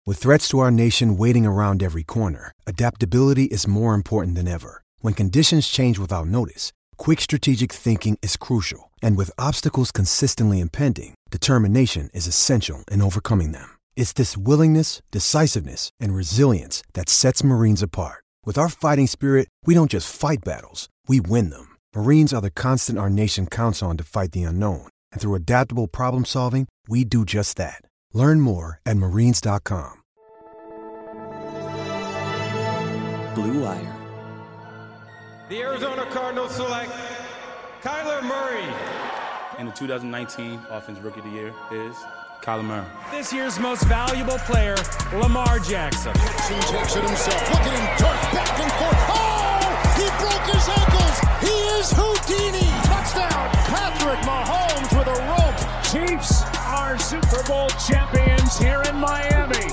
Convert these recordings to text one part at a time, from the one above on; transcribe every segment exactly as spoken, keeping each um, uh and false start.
With threats to our nation waiting around every corner, adaptability is more important than ever. When conditions change without notice, quick strategic thinking is crucial. And with obstacles consistently impending, determination is essential in overcoming them. It's this willingness, decisiveness, and resilience that sets Marines apart. With our fighting spirit, we don't just fight battles, we win them. Marines are the constant our nation counts on to fight the unknown. And through adaptable problem solving, we do just that. Learn more at marines dot com. Blue Wire. The Arizona Cardinals select Kyler Murray. And the two thousand nineteen Offensive Rookie of the Year is Kyler Murray. This year's most valuable player, Lamar Jackson. Jackson takes it himself. Look at him dart back and forth. Oh! He broke his ankles. He is Houdini. Touchdown. Patrick Mahomes with a rope. Chiefs are Super Bowl champions here in Miami.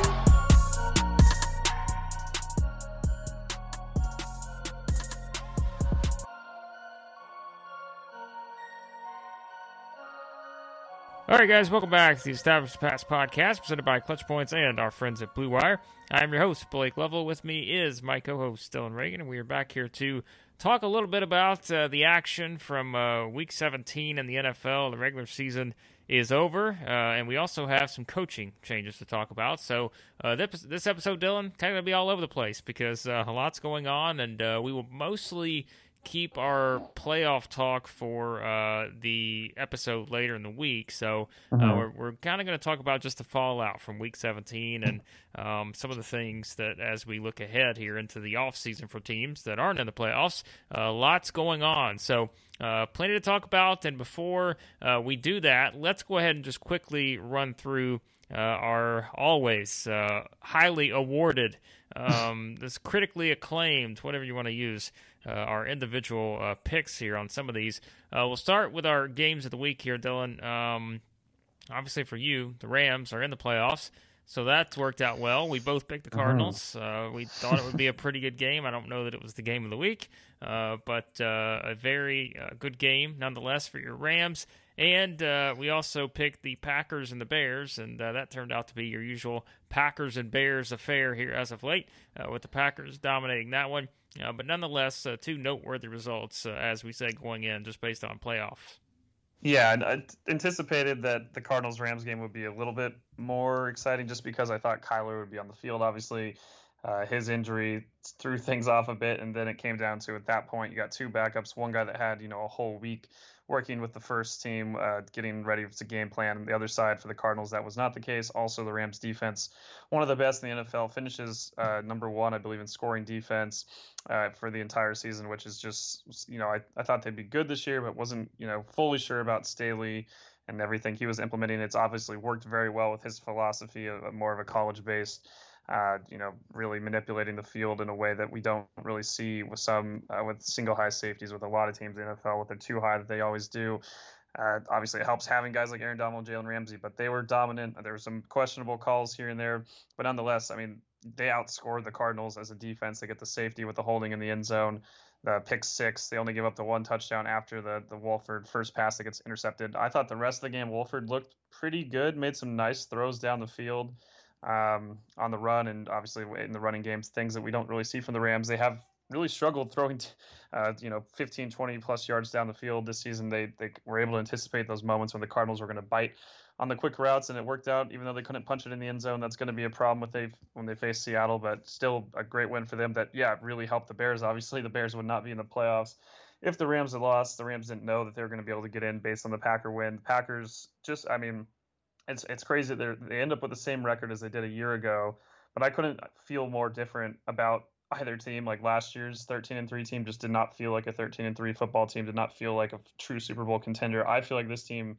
All right, guys, welcome back to the Established Pass podcast presented by Clutch Points and our friends at Blue Wire. I'm your host, Blake Lovell. With me is my co-host, Dylan Reagan, and we are back here to talk a little bit about uh, the action from uh, Week seventeen in the N F L. The regular season is over, uh, and we also have some coaching changes to talk about. So uh, this, this episode, Dylan, kind of going to be all over the place because uh, a lot's going on, and uh, we will mostly keep our playoff talk for uh, the episode later in the week. So uh, mm-hmm. we're, we're kind of going to talk about just the fallout from Week seventeen and um, some of the things that as we look ahead here into the offseason for teams that aren't in the playoffs, uh, lots going on. So uh, plenty to talk about. And before uh, we do that, let's go ahead and just quickly run through uh, our always uh, highly awarded, um, this critically acclaimed, whatever you want to use, Uh, our individual uh, picks here on some of these. Uh, we'll start with our games of the week here, Dylan. Um, obviously for you, the Rams are in the playoffs, so that's worked out well. We both picked the Cardinals. Uh, we thought it would be a pretty good game. I don't know that it was the game of the week, uh, but uh, a very uh, good game nonetheless for your Rams. And uh, we also picked the Packers and the Bears, and uh, that turned out to be your usual Packers and Bears affair here as of late, uh, with the Packers dominating that one. Uh, but nonetheless, uh, two noteworthy results, uh, as we said, going in, just based on playoffs. Yeah, and I anticipated that the Cardinals-Rams game would be a little bit more exciting just because I thought Kyler would be on the field. Obviously, uh, his injury threw things off a bit, and then it came down to, at that point, you got two backups, one guy that had, you know, a whole week working with the first team, uh, getting ready to game plan. And the other side for the Cardinals, that was not the case. Also, the Rams defense, one of the best in the N F L, finishes uh, number one, I believe, in scoring defense uh, for the entire season, which is just, you know, I, I thought they'd be good this year, but wasn't, you know, fully sure about Staley and everything he was implementing. It's obviously worked very well with his philosophy of, of more of a college-based, Uh, you know, really manipulating the field in a way that we don't really see with some uh, with single high safeties with a lot of teams in the N F L with their two high that they always do. Uh, obviously, it helps having guys like Aaron Donald and Jalen Ramsey, but they were dominant. There were some questionable calls here and there, but nonetheless, I mean, they outscored the Cardinals as a defense. They get the safety with the holding in the end zone, the pick six. They only give up the one touchdown after the the Wolford first pass that gets intercepted. I thought the rest of the game, Wolford looked pretty good, made some nice throws down the field. Um, on the run, and obviously in the running games, things that we don't really see from the Rams. They have really struggled throwing, uh, you know, fifteen, twenty plus yards down the field this season. They they were able to anticipate those moments when the Cardinals were going to bite on the quick routes, and it worked out. Even though they couldn't punch it in the end zone, that's going to be a problem with they when they face Seattle. But still a great win for them. That yeah, really helped the Bears. Obviously, the Bears would not be in the playoffs if the Rams had lost. The Rams didn't know that they were going to be able to get in based on the Packer win. The Packers just, I mean. It's it's crazy that they end up with the same record as they did a year ago, but I couldn't feel more different about either team. Like last year's thirteen and three team just did not feel like a thirteen and three football team, did not feel like a true Super Bowl contender. I feel like this team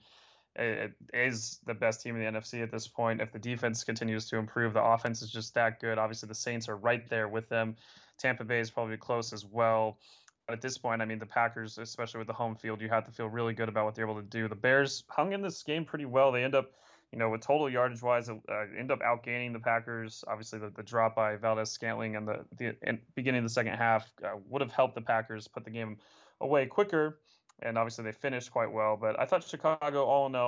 is the best team in the N F C at this point. If the defense continues to improve, the offense is just that good. Obviously, the Saints are right there with them. Tampa Bay is probably close as well. But at this point, I mean, the Packers, especially with the home field, you have to feel really good about what they're able to do. The Bears hung in this game pretty well. They end up You know, with total yardage wise, uh, end up outgaining the Packers. Obviously, the, the drop by Valdez Scantling and the, the in beginning of the second half uh, would have helped the Packers put the game away quicker. And obviously, they finished quite well. But I thought Chicago, all in all,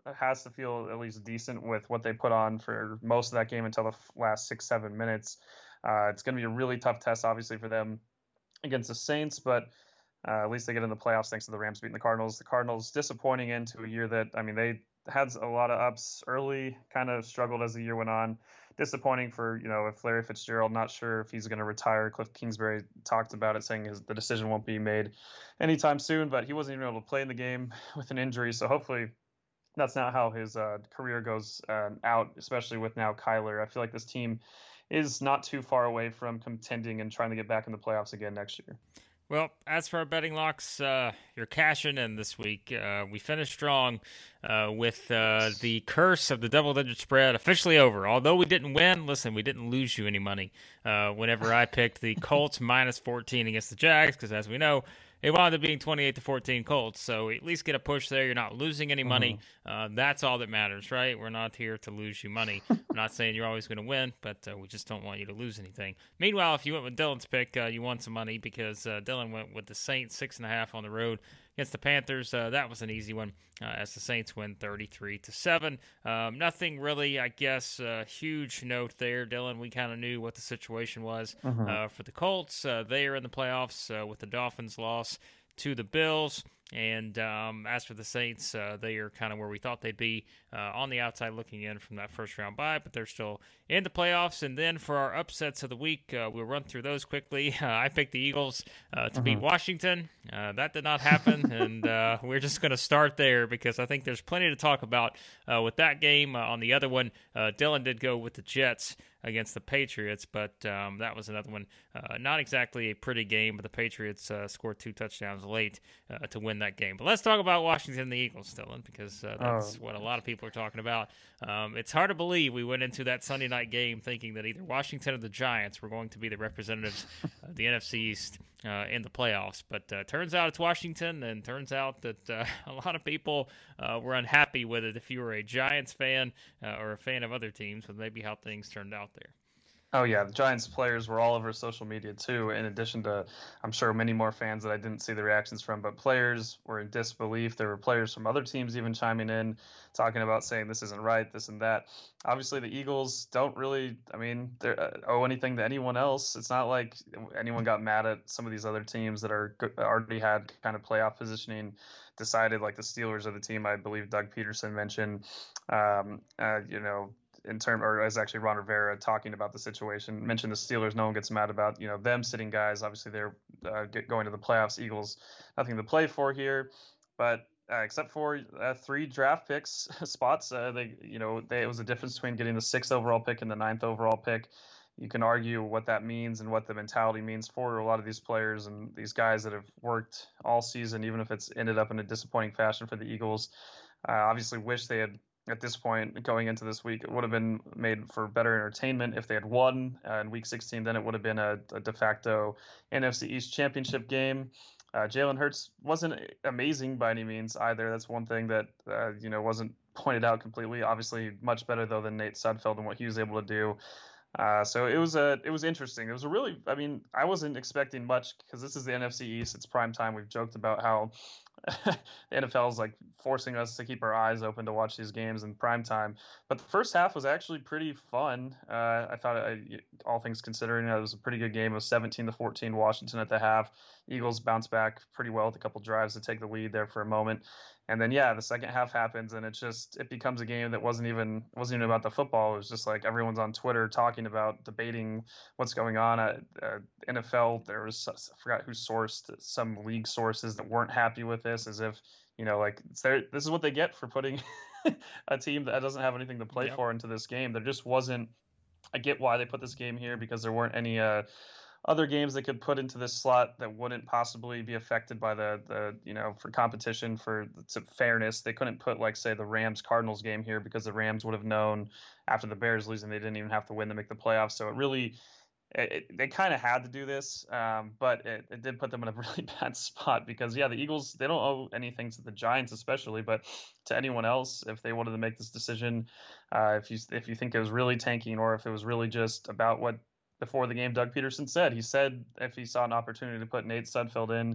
has to feel at least decent with what they put on for most of that game until the last six, seven minutes. Uh, it's going to be a really tough test, obviously, for them against the Saints, but uh, at least they get in the playoffs thanks to the Rams beating the Cardinals. The Cardinals disappointing into a year that, I mean, they had a lot of ups early, kind of struggled as the year went on. Disappointing for, you know, if Larry Fitzgerald, not sure if he's going to retire. Cliff Kingsbury talked about it, saying his, the decision won't be made anytime soon, but he wasn't even able to play in the game with an injury. So hopefully that's not how his uh, career goes uh, out, especially with now Kyler. I feel like this team is not too far away from contending and trying to get back in the playoffs again next year. Well, as for our betting locks, uh, you're cashing in this week. Uh, we finished strong uh, with uh, the curse of the double-digit spread officially over. Although we didn't win, listen, we didn't lose you any money uh, whenever I picked the Colts minus fourteen against the Jags, because as we know, it wound up being twenty-eight to fourteen Colts, so at least get a push there. You're not losing any money. Mm-hmm. Uh, that's all that matters, right? We're not here to lose you money. I'm not saying you're always going to win, but uh, we just don't want you to lose anything. Meanwhile, if you went with Dylan's pick, uh, you won some money because uh, Dylan went with the Saints six and a half on the road against the Panthers. Uh, that was an easy one, uh, as the Saints win thirty-three to seven. Um, nothing really, I guess, uh, huge note there, Dylan. We kind of knew what the situation was mm-hmm. uh, for the Colts. Uh, they are in the playoffs uh, with the Dolphins' loss to the Bills. And um, as for the Saints, uh, they are kind of where we thought they'd be uh, on the outside looking in from that first round bye, but they're still in the playoffs. And then for our upsets of the week, uh, we'll run through those quickly. Uh, I picked the Eagles uh, to uh-huh. beat Washington. Uh, that did not happen, and uh, we're just going to start there because I think there's plenty to talk about uh, with that game. Uh, on the other one, uh, Dylan did go with the Jets against the Patriots, but um, that was another one. Uh, not exactly a pretty game, but the Patriots uh, scored two touchdowns late uh, to win that game. But let's talk about Washington and the Eagles, Dylan, because uh, that's oh. what a lot of people are talking about. Um, it's hard to believe we went into that Sunday night game thinking that either Washington or the Giants were going to be the representatives of the N F C East uh, in the playoffs. But uh, turns out it's Washington, and turns out that uh, a lot of people uh, were unhappy with it if you were a Giants fan uh, or a fan of other teams, with maybe how things turned out there. Oh, yeah. The Giants players were all over social media, too, in addition to, I'm sure, many more fans that I didn't see the reactions from. But players were in disbelief. There were players from other teams even chiming in, talking about saying this isn't right, this and that. Obviously, the Eagles don't really, I mean, they owe anything to anyone else. It's not like anyone got mad at some of these other teams that are already had kind of playoff positioning decided, like the Steelers are the team I believe Doug Peterson mentioned, um, uh, you know, in term, or as actually Ron Rivera talking about the situation, mentioned the Steelers. No one gets mad about, you know, them sitting guys. Obviously, they're uh, get, going to the playoffs. Eagles, nothing to play for here, but uh, except for uh, three draft picks spots, uh, they, you know, they, it was a difference between getting the sixth overall pick and the ninth overall pick. You can argue what that means and what the mentality means for a lot of these players and these guys that have worked all season, even if it's ended up in a disappointing fashion for the Eagles. Uh, obviously, wish they had. At this point, going into this week, it would have been made for better entertainment if they had won uh, in Week sixteen. Then it would have been a, a de facto N F C East championship game. Uh, Jalen Hurts wasn't amazing by any means either. That's one thing that uh, you know wasn't pointed out completely. Obviously, much better though than Nate Sudfeld and what he was able to do. Uh, so it was a it was interesting. It was a really, I mean, I wasn't expecting much because this is the N F C East. It's prime time. We've joked about how the N F L is like forcing us to keep our eyes open to watch these games in prime time. But the first half was actually pretty fun. Uh, I thought, I, all things considering, it was a pretty good game. It was seventeen to fourteen Washington at the half. Eagles bounced back pretty well with a couple drives to take the lead there for a moment. And then, yeah, the second half happens, and it just it becomes a game that wasn't even wasn't even about the football. It was just like everyone's on Twitter talking about, debating what's going on at uh, N F L. There was, I forgot who sourced, some league sources that weren't happy with this, as if, you know, like it's their, this is what they get for putting a team that doesn't have anything to play yep. for into this game. There just wasn't. I get why they put this game here, because there weren't any uh, other games they could put into this slot that wouldn't possibly be affected by the, the you know, for competition, for fairness. They couldn't put, like, say, the Rams-Cardinals game here because the Rams would have known after the Bears losing they didn't even have to win to make the playoffs. So it really it, it, they kind of had to do this, um, but it, it did put them in a really bad spot because, yeah, the Eagles, they don't owe anything to the Giants especially, but to anyone else if they wanted to make this decision, uh, if you if you think it was really tanking or if it was really just about what before the game Doug Peterson said. He said if he saw an opportunity to put Nate Sudfeld in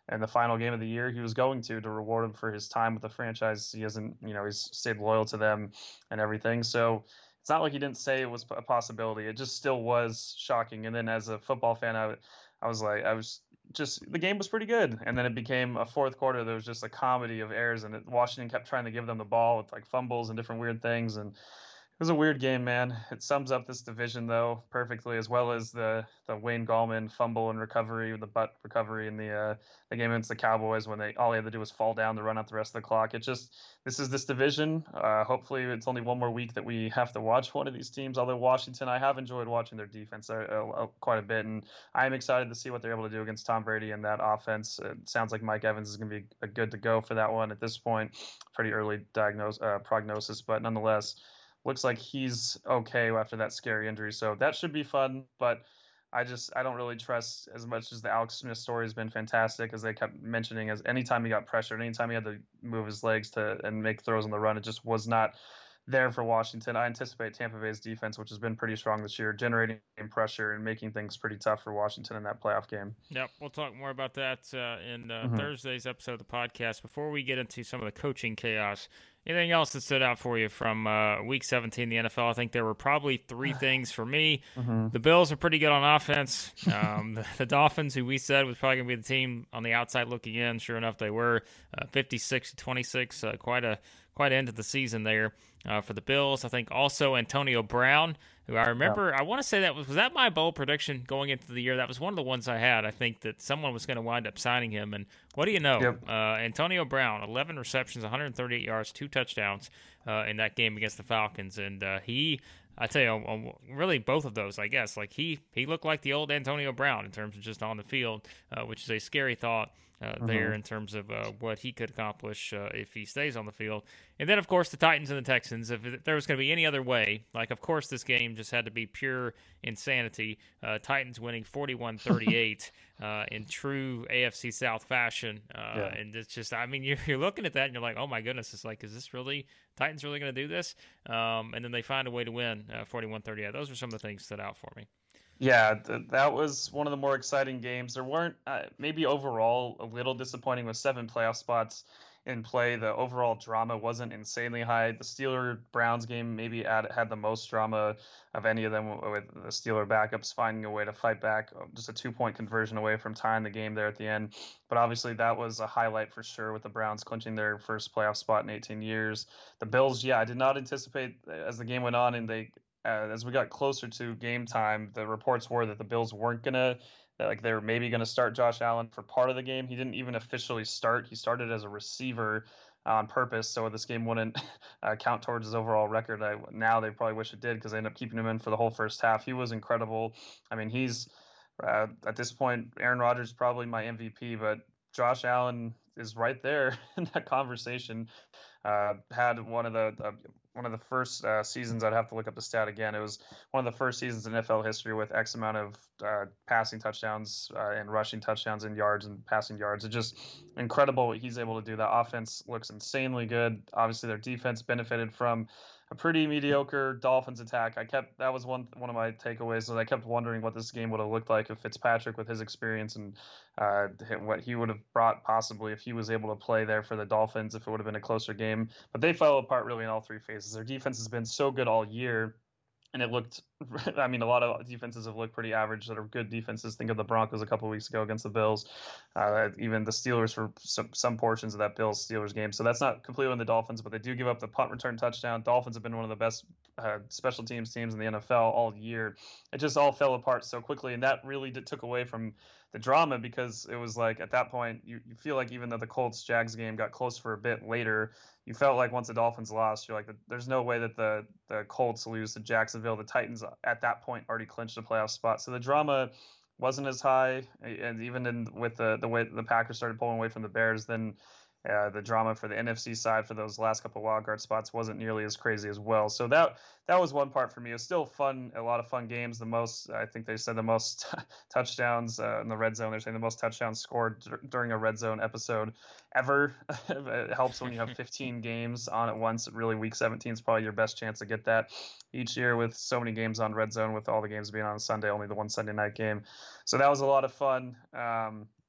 and the final game of the year, he was going to to reward him for his time with the franchise. He hasn't, you know, he's stayed loyal to them and everything. So it's not like he didn't say it was a possibility. It just still was shocking. And then as a football fan, I, I was like, I was just, the game was pretty good. And then it became a fourth quarter. There was just a comedy of errors, and it, Washington kept trying to give them the ball with like fumbles and different weird things. And it was a weird game, man. It sums up this division, though, perfectly, as well as the, the Wayne Gallman fumble and recovery, the butt recovery in the uh, the game against the Cowboys when they all they had to do was fall down to run out the rest of the clock. It just this is this division. Uh, hopefully, it's only one more week that we have to watch one of these teams. Although Washington, I have enjoyed watching their defense uh, uh, quite a bit, and I am excited to see what they're able to do against Tom Brady and that offense. It sounds like Mike Evans is going to be a good to go for that one at this point. Pretty early diagnose uh, prognosis, but nonetheless. Looks like he's okay after that scary injury, so that should be fun. But I just I don't really trust as much as the Alex Smith story has been fantastic, as they kept mentioning. As anytime he got pressured, anytime he had to move his legs to and make throws on the run, it just was not there for Washington. I anticipate Tampa Bay's defense, which has been pretty strong this year, generating pressure and making things pretty tough for Washington in that playoff game. Yep, we'll talk more about that uh, in uh, mm-hmm. Thursday's episode of the podcast. Before we get into some of the coaching chaos, anything else that stood out for you from uh, Week seventeen in the N F L? I think there were probably three things for me. Mm-hmm. The Bills are pretty good on offense. Um, the, the Dolphins, who we said was probably going to be the team on the outside looking in, sure enough, they were uh, fifty-six to twenty-six, uh, quite a quite end of the season there uh, for the Bills. I think also Antonio Brown, who I remember, yeah. I want to say that was, was that my bold prediction going into the year? That was one of the ones I had. I think that someone was going to wind up signing him. And what do you know? Yep. Uh, Antonio Brown, eleven receptions, one hundred thirty-eight yards, two touchdowns uh, in that game against the Falcons. And uh, he, I tell you, really both of those, I guess, like he, he looked like the old Antonio Brown in terms of just on the field, uh, which is a scary thought. Uh, mm-hmm. there in terms of uh, what he could accomplish uh, if he stays on the field. And then, of course, the Titans and the Texans. If, if there was going to be any other way, like, of course, this game just had to be pure insanity. Uh, Titans winning forty-one thirty-eight uh, in true A F C South fashion. Uh, yeah. And it's just, I mean, you're, you're looking at that and you're like, oh, my goodness. It's like, is this really, Titans really going to do this? Um, and then they find a way to win uh, forty-one thirty-eight. Those are some of the things that stood out for me. Yeah, th- that was one of the more exciting games. There weren't, uh, maybe overall, a little disappointing with seven playoff spots in play. The overall drama wasn't insanely high. The Steeler-Browns game maybe had, had the most drama of any of them, with the Steeler backups finding a way to fight back, just a two-point conversion away from tying the game there at the end. But obviously that was a highlight for sure, with the Browns clinching their first playoff spot in eighteen years. The Bills, yeah, I did not anticipate as the game went on and they Uh, as we got closer to game time, the reports were that the Bills weren't going to, like they were maybe going to start Josh Allen for part of the game. He didn't even officially start. He started as a receiver on purpose, so this game wouldn't uh, count towards his overall record. I, now they probably wish it did, because they ended up keeping him in for the whole first half. He was incredible. I mean, he's, uh, at this point, Aaron Rodgers is probably my M V P, but Josh Allen is right there in that conversation. Uh, had one of the uh, one of the first uh, seasons, I'd have to look up the stat again. It was one of the first seasons in N F L history with X amount of uh, passing touchdowns uh, and rushing touchdowns and yards and passing yards. It's just incredible what he's able to do. The offense looks insanely good. Obviously, their defense benefited from a pretty mediocre Dolphins attack. I kept that was one one of my takeaways. So I kept wondering what this game would have looked like if Fitzpatrick, with his experience and uh, what he would have brought possibly if he was able to play there for the Dolphins, if it would have been a closer game. But they fell apart really in all three phases. Their defense has been so good all year. And it looked, I mean, a lot of defenses have looked pretty average that are good defenses. Think of the Broncos a couple of weeks ago against the Bills, uh, even the Steelers for some, some portions of that Bills-Steelers game. So that's not completely on the Dolphins, but they do give up the punt return touchdown. Dolphins have been one of the best uh, special teams teams in the N F L all year. It just all fell apart so quickly, and that really did, took away from the drama, because it was like at that point, you, you feel like even though the Colts-Jags game got close for a bit later, you felt like once the Dolphins lost, you're like, there's no way that the, the Colts lose to Jacksonville. The Titans at that point already clinched a playoff spot. So the drama wasn't as high. And even in, with the, the way the Packers started pulling away from the Bears, then uh, the drama for the N F C side for those last couple of wildcard spots wasn't nearly as crazy as well. So that that was one part for me. It was still fun, a lot of fun games. The most, I think they said the most t- touchdowns uh, in the red zone. They're saying the most touchdowns scored d- during a red zone episode ever. It helps when you have fifteen games on at once. Really, week seventeen is probably your best chance to get that each year, with so many games on red zone, with all the games being on Sunday, only the one Sunday night game. So that was a lot of fun. Um,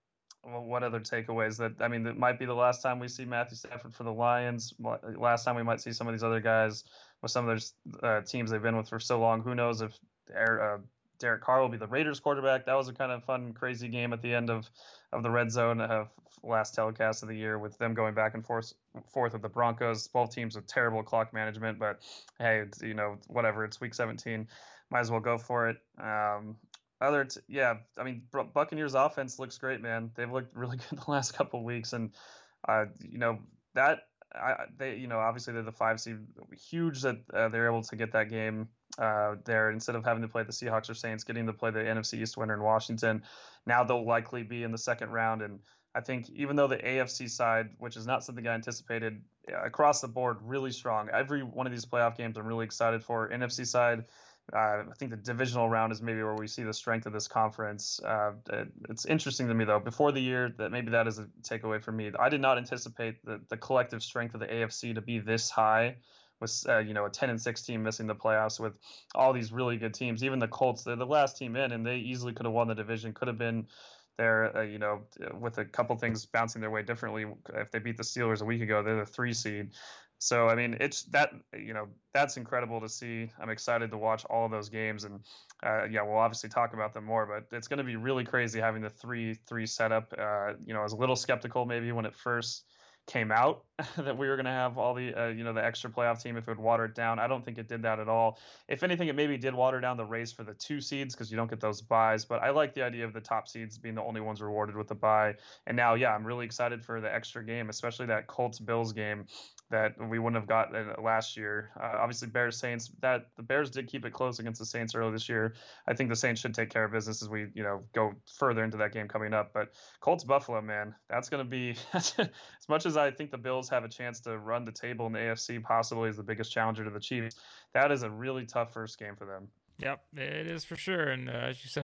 well, what other takeaways? That I mean, it might be the last time we see Matthew Stafford for the Lions. Last time we might see some of these other guys with some of their uh, teams they've been with for so long. Who knows if uh, Derek Carr will be the Raiders quarterback? That was a kind of fun, crazy game at the end of, of the red zone of last telecast of the year, with them going back and forth forth with the Broncos. Both teams with terrible clock management, but hey, it's, you know, whatever. It's week seventeen. Might as well go for it. Um, other, t- yeah, I mean, Buccaneers offense looks great, man. They've looked really good the last couple of weeks, and uh, you know that I, they, you know, obviously they're the five seed. Huge that uh, they're able to get that game uh, there instead of having to play the Seahawks or Saints, getting to play the N F C East winner in Washington. Now they'll likely be in the second round, and I think even though the A F C side, which is not something I anticipated, across the board really strong. Every one of these playoff games I'm really excited for. N F C side, Uh, I think the divisional round is maybe where we see the strength of this conference. Uh, it, it's interesting to me, though, before the year, that maybe that is a takeaway for me. I did not anticipate the, the collective strength of the A F C to be this high, with uh, you know a ten and six team missing the playoffs, with all these really good teams. Even the Colts, they're the last team in, and they easily could have won the division. Could have been there, uh, you know, with a couple things bouncing their way differently. If they beat the Steelers a week ago, they're the three seed. So, I mean, it's that, you know, that's incredible to see. I'm excited to watch all of those games. And, uh, yeah, we'll obviously talk about them more, but it's going to be really crazy having the three three setup. Uh, you know, I was a little skeptical maybe when it first came out that we were going to have all the, uh, you know, the extra playoff team, if it would water it down. I don't think it did that at all. If anything, it maybe did water down the race for the two seeds because you don't get those buys. But I like the idea of the top seeds being the only ones rewarded with the bye. And now, yeah, I'm really excited for the extra game, especially that Colts-Bills game that we wouldn't have gotten last year. Uh, obviously, Bears Saints. That the Bears did keep it close against the Saints earlier this year. I think the Saints should take care of business as we, you know, go further into that game coming up. But Colts Buffalo, man, that's going to be as much as I think the Bills have a chance to run the table in the A F C, possibly as the biggest challenger to the Chiefs. That is a really tough first game for them. Yep, it is for sure. And uh, as you said.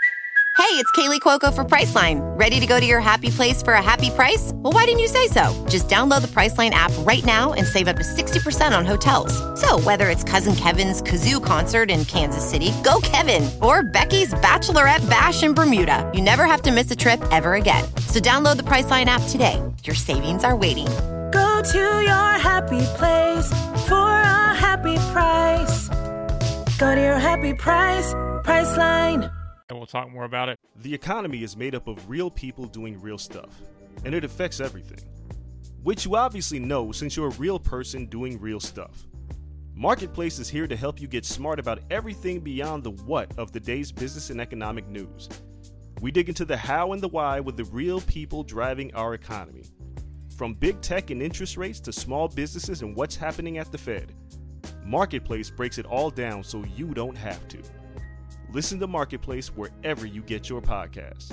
Hey, it's Kaylee Cuoco for Priceline. Ready to go to your happy place for a happy price? Well, why didn't you say so? Just download the Priceline app right now and save up to sixty percent on hotels. So whether it's Cousin Kevin's Kazoo Concert in Kansas City, go Kevin, or Becky's Bachelorette Bash in Bermuda, you never have to miss a trip ever again. So download the Priceline app today. Your savings are waiting. Go to your happy place for a happy price. Go to your happy price, Priceline. And we'll talk more about it. The economy is made up of real people doing real stuff, and it affects everything. Which you obviously know since you're a real person doing real stuff. Marketplace is here to help you get smart about everything beyond the what of the day's business and economic news. We dig into the how and the why with the real people driving our economy. From big tech and interest rates to small businesses and what's happening at the Fed. Marketplace breaks it all down so you don't have to. Listen to Marketplace wherever you get your podcasts.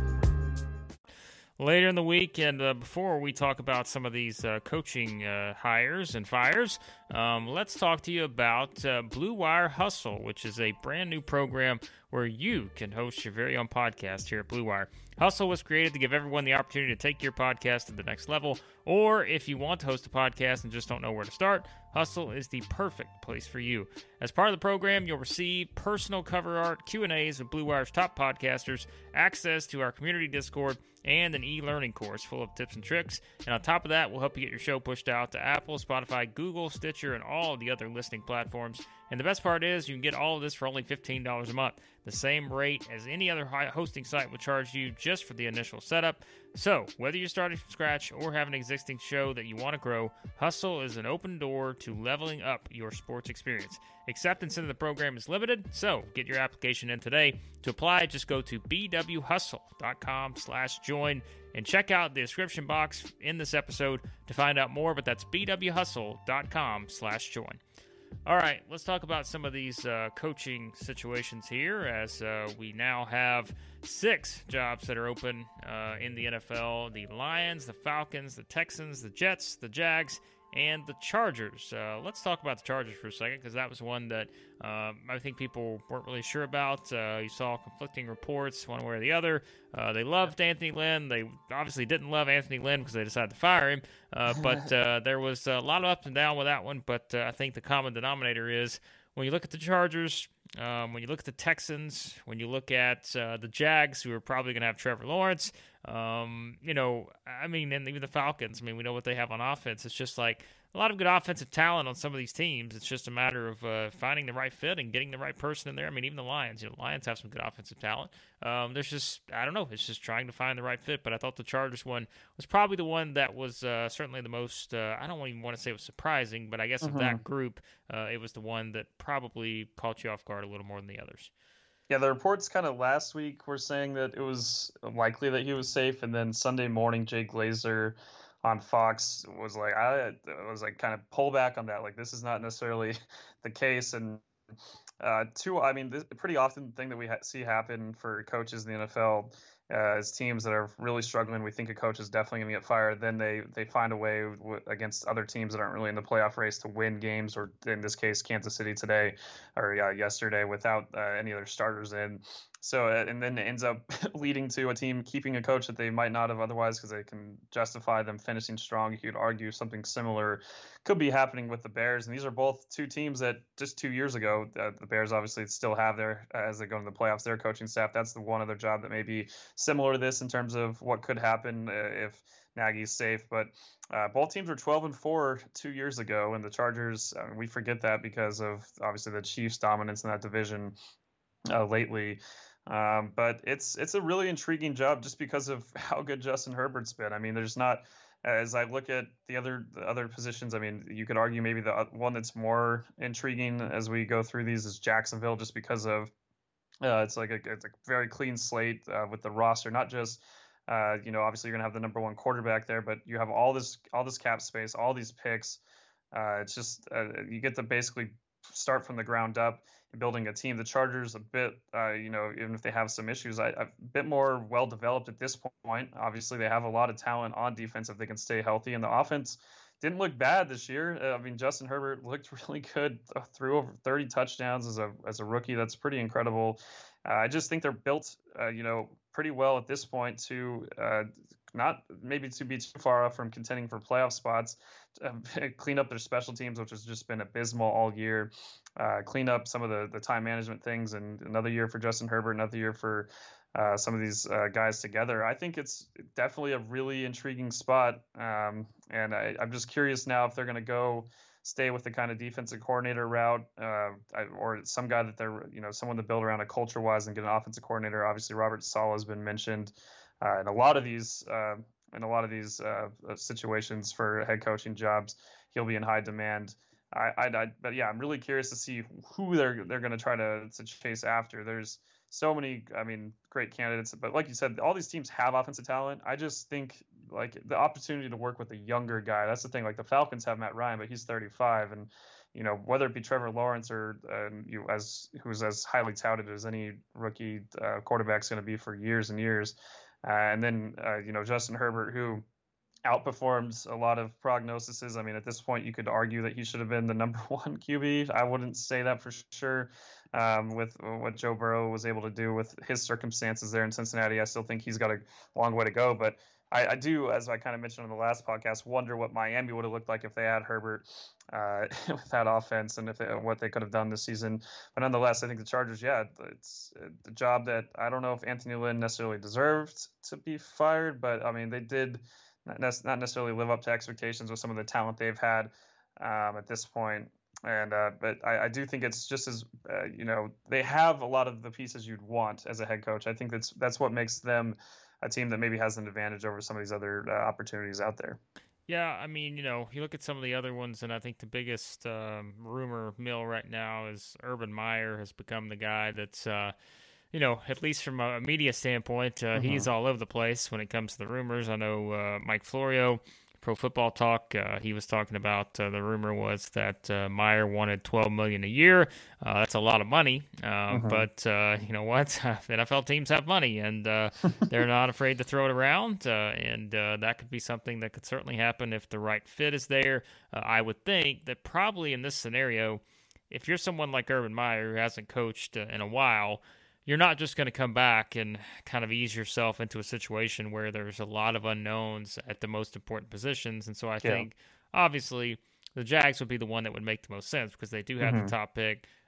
Later in the week, and uh, before we talk about some of these uh, coaching uh, hires and fires, um, let's talk to you about uh, Blue Wire Hustle, which is a brand new program where you can host your very own podcast here at Blue Wire. Hustle was created to give everyone the opportunity to take your podcast to the next level, or if you want to host a podcast and just don't know where to start, Hustle is the perfect place for you. As part of the program, you'll receive personal cover art, Q and A's with Blue Wire's top podcasters, access to our community Discord, and an e-learning course full of tips and tricks. And on top of that, we'll help you get your show pushed out to Apple, Spotify, Google, Stitcher, and all of the other listening platforms. And the best part is you can get all of this for only fifteen dollars a month, the same rate as any other hosting site will charge you just for the initial setup. So, whether you're starting from scratch or have an existing show that you want to grow, Hustle is an open door to leveling up your sports experience. Acceptance into the program is limited, so get your application in today. To apply, just go to b w hustle dot com slash join and check out the description box in this episode to find out more, but that's b w hustle dot com slash join. All right, let's talk about some of these uh, coaching situations here, as uh, we now have six jobs that are open uh, in the N F L. The Lions, the Falcons, the Texans, the Jets, the Jags, and the Chargers. Uh, let's talk about the Chargers for a second, because that was one that um, I think people weren't really sure about. Uh, you saw conflicting reports one way or the other. Uh, they loved Anthony Lynn. They obviously didn't love Anthony Lynn because they decided to fire him. Uh, but uh, there was a lot of up and down with that one. But uh, I think the common denominator is when you look at the Chargers, um, when you look at the Texans, when you look at uh, the Jags, who are probably going to have Trevor Lawrence, Um, you know, I mean, and even the Falcons, I mean, we know what they have on offense. It's just like a lot of good offensive talent on some of these teams. It's just a matter of uh, finding the right fit and getting the right person in there. I mean, even the Lions, you know, the Lions have some good offensive talent. Um, there's just, I don't know, it's just trying to find the right fit. But I thought the Chargers one was probably the one that was uh, certainly the most, uh, I don't even want to say it was surprising, but I guess mm-hmm. of that group, uh, it was the one that probably caught you off guard a little more than the others. Yeah, the reports kind of last week were saying that it was likely that he was safe, and then Sunday morning, Jay Glazer on Fox was like, I was like, kind of pull back on that. Like, this is not necessarily the case. And uh, two, I mean, this pretty often thing that we ha- see happen for coaches in the N F L uh, is teams that are really struggling. We think a coach is definitely going to get fired. Then they they find a way w- against other teams that aren't really in the playoff race to win games, or in this case, Kansas City today or uh, yesterday without uh, any other starters in. So, and then it ends up leading to a team keeping a coach that they might not have otherwise because they can justify them finishing strong. You could argue something similar could be happening with the Bears. And these are both two teams that just two years ago, uh, the Bears obviously still have their, uh, as they go into the playoffs, their coaching staff. That's the one other job that may be similar to this in terms of what could happen uh, if Nagy's safe. But uh, both teams were twelve and four two years ago. And the Chargers, I mean, we forget that because of obviously the Chiefs' dominance in that division uh, lately. Um, but it's it's a really intriguing job just because of how good Justin Herbert's been. I mean, there's not, as I look at the other the other positions, I mean, you could argue maybe the one that's more intriguing as we go through these is Jacksonville, just because of uh, it's like a it's a very clean slate uh, with the roster. Not just uh, you know, obviously you're gonna have the number one quarterback there, but you have all this all this cap space, all these picks. Uh, it's just uh, you get to basically start from the ground up. Building a team. The Chargers a bit, uh, you know, even if they have some issues, I, a bit more well developed at this point. Obviously, they have a lot of talent on defense if they can stay healthy, and the offense didn't look bad this year. Uh, I mean, Justin Herbert looked really good, uh, threw over thirty touchdowns as a as a rookie. That's pretty incredible. Uh, I just think they're built, uh, you know, pretty well at this point to uh, not maybe to be too far off from contending for playoff spots. Uh, clean up their special teams, which has just been abysmal all year. Uh, clean up some of the, the time management things, and another year for Justin Herbert, another year for uh, some of these uh, guys together. I think it's definitely a really intriguing spot, um, and I, I'm just curious now if they're going to go stay with the kind of defensive coordinator route, uh, or some guy that they're, you know, someone to build around a culture-wise and get an offensive coordinator. Obviously, Robert Saleh has been mentioned uh, in a lot of these uh, in a lot of these uh, situations for head coaching jobs. He'll be in high demand. I, I, I, but yeah, I'm really curious to see who they're they're going to try to to chase after. There's so many, I mean, great candidates, but like you said, all these teams have offensive talent. I just think like the opportunity to work with a younger guy. That's the thing. Like the Falcons have Matt Ryan, but he's thirty-five, and you know, whether it be Trevor Lawrence or uh, you as who's as highly touted as any rookie uh, quarterback's going to be for years and years, uh, and then uh, you know, Justin Herbert, who outperforms a lot of prognoses. I mean, at this point, you could argue that he should have been the number one Q B. I wouldn't say that for sure. Um, with what Joe Burrow was able to do with his circumstances there in Cincinnati, I still think he's got a long way to go. But I, I do, as I kind of mentioned on the last podcast, wonder what Miami would have looked like if they had Herbert uh, with that offense, and if they, what they could have done this season. But nonetheless, I think the Chargers, yeah, it's the job that I don't know if Anthony Lynn necessarily deserved to be fired, but I mean, they did not necessarily live up to expectations with some of the talent they've had um, at this point. And uh, but I, I do think it's just as uh, you know, they have a lot of the pieces you'd want as a head coach. I think that's that's what makes them a team that maybe has an advantage over some of these other uh, opportunities out there. Yeah, I mean, you know, you look at some of the other ones, and I think the biggest um, rumor mill right now is Urban Meyer has become the guy that's, uh, you know, at least from a media standpoint, uh, mm-hmm. he's all over the place when it comes to the rumors. I know uh, Mike Florio, Pro Football Talk, uh, he was talking about uh, the rumor was that uh, Meyer wanted twelve million dollars a year. Uh, that's a lot of money, uh, mm-hmm. but uh, you know what? N F L teams have money, and uh, they're not afraid to throw it around, uh, and uh, that could be something that could certainly happen if the right fit is there. Uh, I would think that probably in this scenario, if you're someone like Urban Meyer who hasn't coached uh, in a while, you're not just going to come back and kind of ease yourself into a situation where there's a lot of unknowns at the most important positions. And so I yeah. think, obviously, the Jags would be the one that would make the most sense because they do have mm-hmm. the top pick.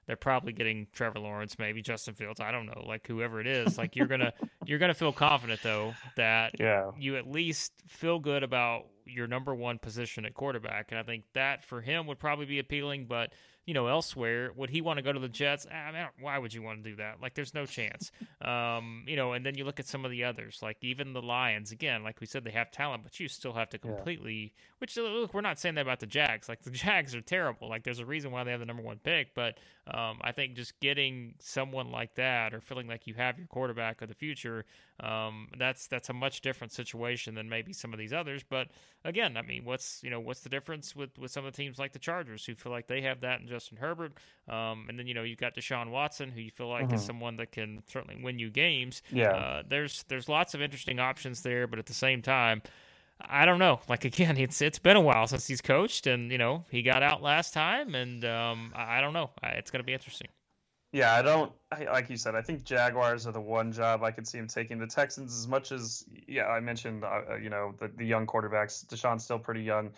they're probably getting Trevor Lawrence, maybe Justin Fields. I don't know, like whoever it is. Like you're gonna you're gonna feel confident though that yeah. you at least feel good about your number one position at quarterback, and I think that for him would probably be appealing. But you know, elsewhere, would he want to go to the Jets? I mean, why would you want to do that? Like, there's no chance. Um, you know, and then you look at some of the others, like even the Lions. Again, like we said, they have talent, but you still have to completely. Yeah. Which look, we're not saying that about the Jags. Like the Jags are terrible. Like there's a reason why they have the number one pick. But um, I think just getting someone like that, or feeling like you have your quarterback of the future, um, that's that's a much different situation than maybe some of these others. But again, I mean, what's you know what's the difference with, with some of the teams like the Chargers, who feel like they have that in Justin Herbert, um, and then you know you've got Deshaun Watson, who you feel like mm-hmm. is someone that can certainly win you games. Yeah, uh, there's there's lots of interesting options there, but at the same time, I don't know. Like again, it's it's been a while since he's coached, and you know he got out last time, and um, I, I don't know. I, it's going to be interesting. Yeah, I don't I, like you said. I think Jaguars are the one job I could see him taking. The Texans, as much as yeah, I mentioned, uh, you know, the, the young quarterbacks. Deshaun's still pretty young,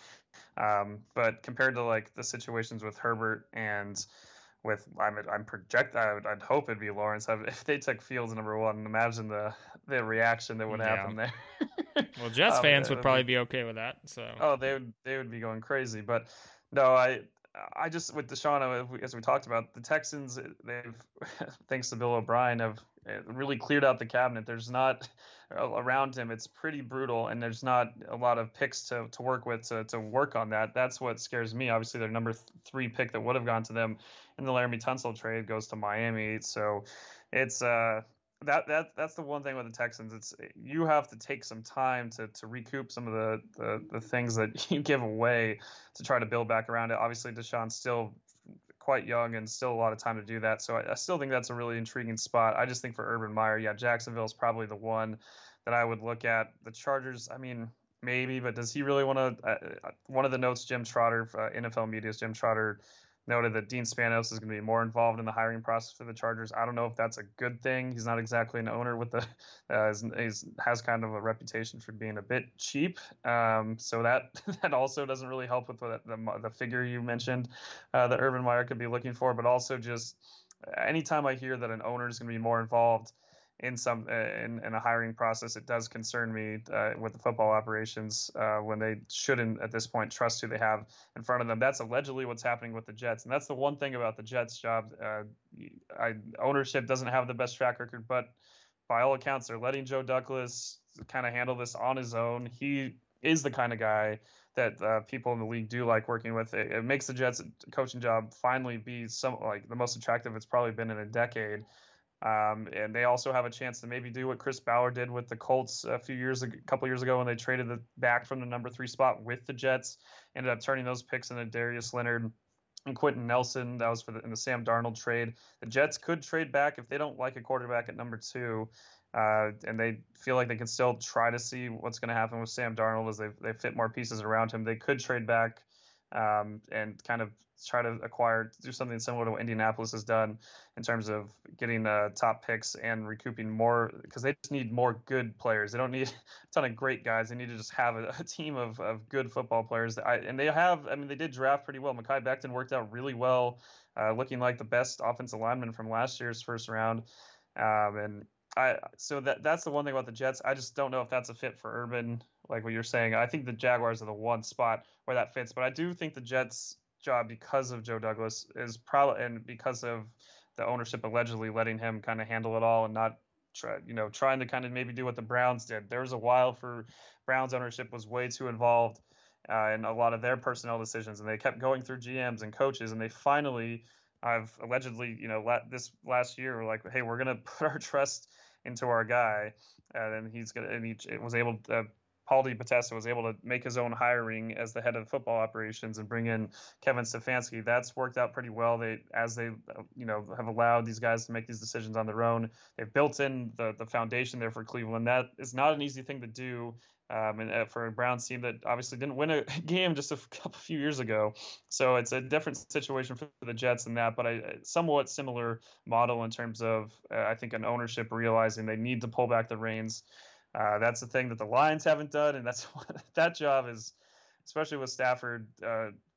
um, but compared to like the situations with Herbert and with I'm I'm project I would, I'd hope it'd be Lawrence. If they took Fields number one, imagine the the reaction that would happen yeah. there. Well, Jets um, fans would probably be okay with that. So oh, they would they would be going crazy. But no, I. I just with Deshaun, as we talked about, the Texans, they've thanks to Bill O'Brien, have really cleared out the cabinet. There's not around him; it's pretty brutal, and there's not a lot of picks to, to work with to, to work on that. That's what scares me. Obviously, their number three pick that would have gone to them in the Laramie Tunsil trade goes to Miami. So it's uh. That that that's the one thing with the Texans. It's you have to take some time to, to recoup some of the, the, the things that you give away to try to build back around it. Obviously, Deshaun's still quite young and still a lot of time to do that. So I, I still think that's a really intriguing spot. I just think for Urban Meyer, yeah, Jacksonville is probably the one that I would look at. The Chargers, I mean, maybe, but does he really want to? Uh, one of the notes, Jim Trotter, uh, N F L Media's Jim Trotter, noted that Dean Spanos is going to be more involved in the hiring process for the Chargers. I don't know if that's a good thing. He's not exactly an owner with the uh, he's, has kind of a reputation for being a bit cheap. Um, so that that also doesn't really help with the the, the figure you mentioned uh, that Urban Meyer could be looking for. But also just anytime I hear that an owner is going to be more involved in some uh, in, in a hiring process, it does concern me uh, with the football operations uh, when they shouldn't at this point trust who they have in front of them. That's allegedly what's happening with the Jets, and that's the one thing about the Jets job. Uh, I, ownership doesn't have the best track record, but by all accounts, they're letting Joe Douglas kind of handle this on his own. He is the kind of guy that uh, people in the league do like working with. It, it makes the Jets coaching job finally be some like the most attractive it's probably been in a decade. Um, and they also have a chance to maybe do what Chris Ballard did with the Colts a few years, a couple years ago when they traded the back from the number three spot with the Jets, ended up turning those picks into Darius Leonard and Quentin Nelson. That was for the, in the Sam Darnold trade. The Jets could trade back if they don't like a quarterback at number two, uh, and they feel like they can still try to see what's going to happen with Sam Darnold as they they fit more pieces around him. They could trade back um, and kind of try to acquire, do something similar to what Indianapolis has done in terms of getting uh, top picks and recouping more, because they just need more good players. They don't need a ton of great guys. They need to just have a, a team of, of good football players. I, and they have, I mean, they did draft pretty well. Mekhi Becton worked out really well, uh, looking like the best offensive lineman from last year's first round. Um, and I, so that that's the one thing about the Jets. I just don't know if that's a fit for Urban, like what you're saying. I think the Jaguars are the one spot where that fits, but I do think the Jets job, because of Joe Douglas, is probably, and because of the ownership allegedly letting him kind of handle it all and not try, you know, trying to kind of maybe do what the Browns did. There was a while for Browns ownership was way too involved uh, in a lot of their personnel decisions, and they kept going through G Ms and coaches, and they finally, I've allegedly, you know, la- this last year were like, hey, we're gonna put our trust into our guy, and then he's gonna, and he was able to. Uh, Paul DePodesta was able to make his own hiring as the head of football operations and bring in Kevin Stefanski. That's worked out pretty well. They, as they, you know, have allowed these guys to make these decisions on their own. They've built in the the foundation there for Cleveland. That is not an easy thing to do. Um, and uh, for a Browns team that obviously didn't win a game just a couple few years ago. So it's a different situation for the Jets in that, but a somewhat similar model in terms of, uh, I think, an ownership realizing they need to pull back the reins. Uh, that's the thing that the Lions haven't done, and that's that job is, especially with Stafford, uh,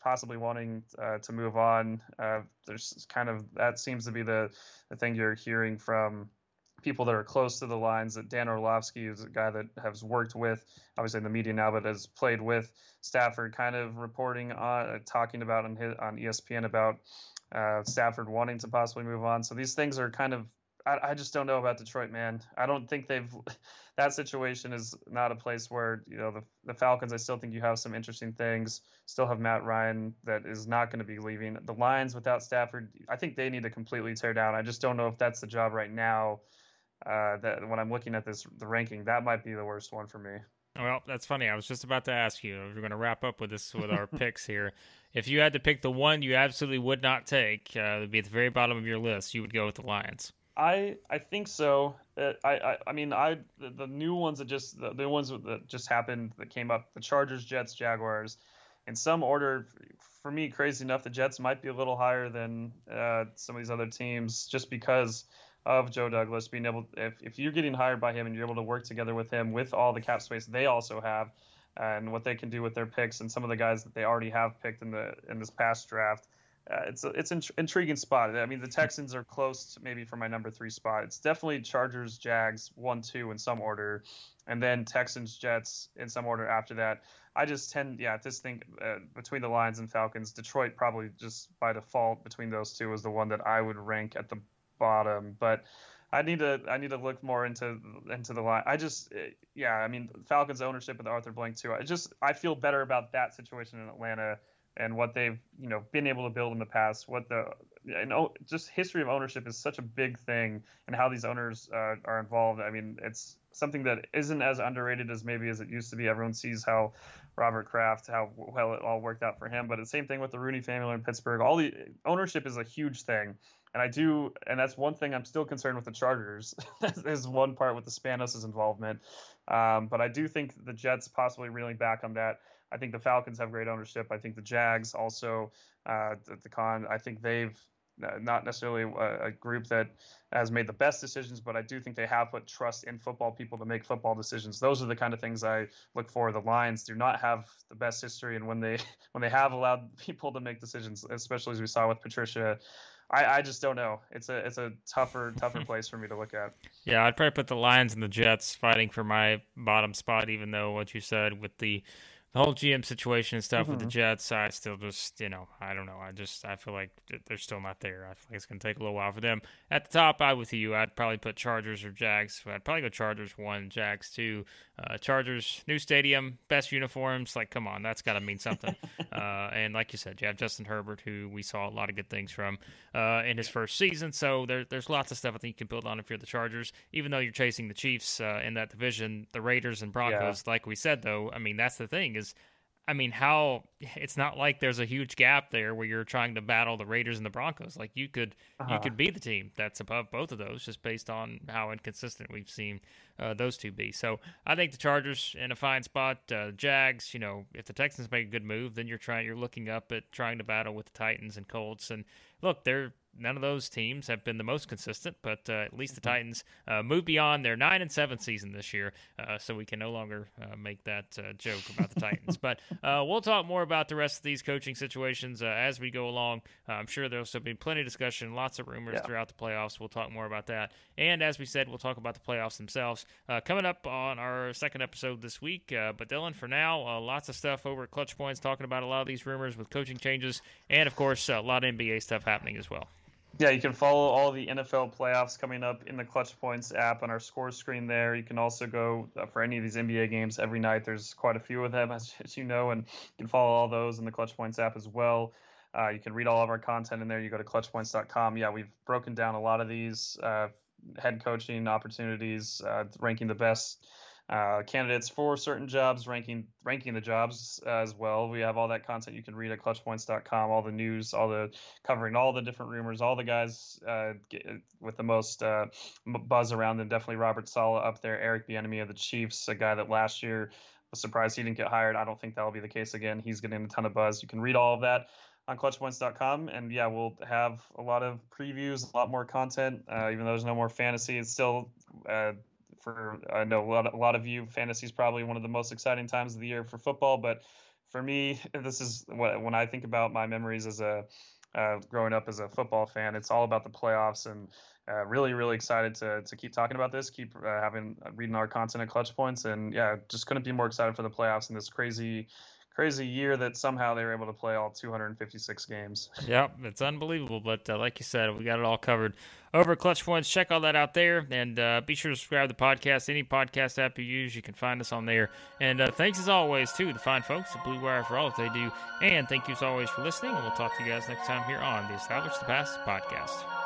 possibly wanting uh, to move on. Uh, there's kind of that seems to be the, the thing you're hearing from people that are close to the Lions. That Dan Orlovsky is a guy that has worked with, obviously in the media now, but has played with Stafford, kind of reporting on, uh, talking about on his, on E S P N about uh, Stafford wanting to possibly move on. So these things are kind of, I, I just don't know about Detroit, man. I don't think they've, that situation is not a place where, you know, the, the Falcons, I still think you have some interesting things, still have Matt Ryan that is not going to be leaving. The Lions without Stafford, I think they need to completely tear down. I just don't know if that's the job right now. Uh, that when I'm looking at this, the ranking, that might be the worst one for me. Well, that's funny. I was just about to ask you. We're going to wrap up with this with our picks here. If you had to pick the one you absolutely would not take, uh, would be at the very bottom of your list, you would go with the Lions. I I think so. Uh, I, I I mean I the, the new ones that just the, the ones that just happened that came up, the Chargers, Jets, Jaguars, in some order. For me, crazy enough, the Jets might be a little higher than uh, some of these other teams just because of Joe Douglas being able, if, if you're getting hired by him and you're able to work together with him with all the cap space they also have, and what they can do with their picks and some of the guys that they already have picked in the in this past draft, uh, it's a, it's an intriguing spot. I mean, the Texans are close to maybe for my number three spot. It's definitely Chargers, Jags, one, two in some order, and then Texans, Jets in some order after that. I just tend, yeah, this thing uh, between the Lions and Falcons, Detroit probably just by default between those two is the one that I would rank at the bottom, but I need to I need to look more into into the line. I just yeah, I mean Falcons ownership and the Arthur Blank too. I just I feel better about that situation in Atlanta and what they've you know been able to build in the past. What the you know just history of ownership is such a big thing, and how these owners uh, are involved. I mean it's something that isn't as underrated as maybe as it used to be. Everyone sees how Robert Kraft, how well it all worked out for him, but the same thing with the Rooney family in Pittsburgh. All the ownership is a huge thing. And I do, and that's one thing I'm still concerned with the Chargers. That is one part with the Spanos' involvement. Um, but I do think the Jets possibly reeling back on that. I think the Falcons have great ownership. I think the Jags also, uh, the, the con, I think they've uh, not necessarily a, a group that has made the best decisions, but I do think they have put trust in football people to make football decisions. Those are the kind of things I look for. The Lions do not have the best history, and when they when they have allowed people to make decisions, especially as we saw with Patricia, I, I just don't know. It's a it's a tougher tougher place for me to look at. Yeah, I'd probably put the Lions and the Jets fighting for my bottom spot, even though what you said with the the whole G M situation and stuff mm-hmm. with the Jets, I still just, you know, I don't know. I just, I feel like they're still not there. I feel like it's going to take a little while for them. At the top, I with you, I'd probably put Chargers or Jags. I'd probably go Chargers one, Jags two. Uh, Chargers, new stadium, best uniforms. Like, come on, that's got to mean something. uh, and like you said, you have Justin Herbert, who we saw a lot of good things from uh, in his first season. So there, there's lots of stuff I think you can build on if you're the Chargers. Even though you're chasing the Chiefs uh, in that division, the Raiders and Broncos, yeah. like we said, though, I mean, that's the thing is, I mean, how it's not like there's a huge gap there where you're trying to battle the Raiders and the Broncos. Like you could, uh-huh. you could be the team that's above both of those, just based on how inconsistent we've seen uh, those two be. So I think the Chargers in a fine spot. Uh, Jags, you know, if the Texans make a good move, then you're trying, you're looking up at trying to battle with the Titans and Colts. And look, they're. None of those teams have been the most consistent, but uh, at least the Titans uh, moved beyond their nine and seven season this year, uh, so we can no longer uh, make that uh, joke about the Titans. But uh, we'll talk more about the rest of these coaching situations uh, as we go along. Uh, I'm sure there'll still be plenty of discussion, lots of rumors yeah. throughout the playoffs. We'll talk more about that. And as we said, we'll talk about the playoffs themselves uh, coming up on our second episode this week. Uh, but Dylan, for now, uh, lots of stuff over at Clutch Points talking about a lot of these rumors with coaching changes, and of course, a lot of N B A stuff happening as well. Yeah, you can follow all the N F L playoffs coming up in the Clutch Points app on our score screen there. You can also go uh, for any of these N B A games every night. There's quite a few of them, as, as you know, and you can follow all those in the Clutch Points app as well. Uh, you can read all of our content in there. You go to clutch points dot com. Yeah, we've broken down a lot of these uh, head coaching opportunities, uh, ranking the best uh, candidates for certain jobs, ranking ranking the jobs uh, as well. We have all that content you can read at clutch points dot com, all the news, all the covering all the different rumors, all the guys uh, get, with the most uh, buzz around them. Definitely Robert Saleh up there, Eric Bieniemy of the Chiefs, a guy that last year was surprised he didn't get hired. I don't think that'll be the case again. He's getting a ton of buzz. You can read all of that on clutch points dot com, and yeah, we'll have a lot of previews, a lot more content. Uh, even though there's no more fantasy, it's still uh, for I know a lot, a lot of you, fantasy is probably one of the most exciting times of the year for football, but for me, this is what when I think about my memories as a uh, growing up as a football fan, it's all about the playoffs, and uh, really, really excited to to keep talking about this, keep uh, having reading our content at Clutch Points, and yeah, just couldn't be more excited for the playoffs in this crazy. Crazy year that somehow they were able to play all two hundred fifty-six games. Yep, it's unbelievable. But uh, like you said, we got it all covered over at Clutch Points. Check all that out there. And uh, be sure to subscribe to the podcast. Any podcast app you use, you can find us on there. And uh, thanks as always, too, to fine folks at Blue Wire for all that they do. And thank you as always for listening. And we'll talk to you guys next time here on the Establish the Pass podcast.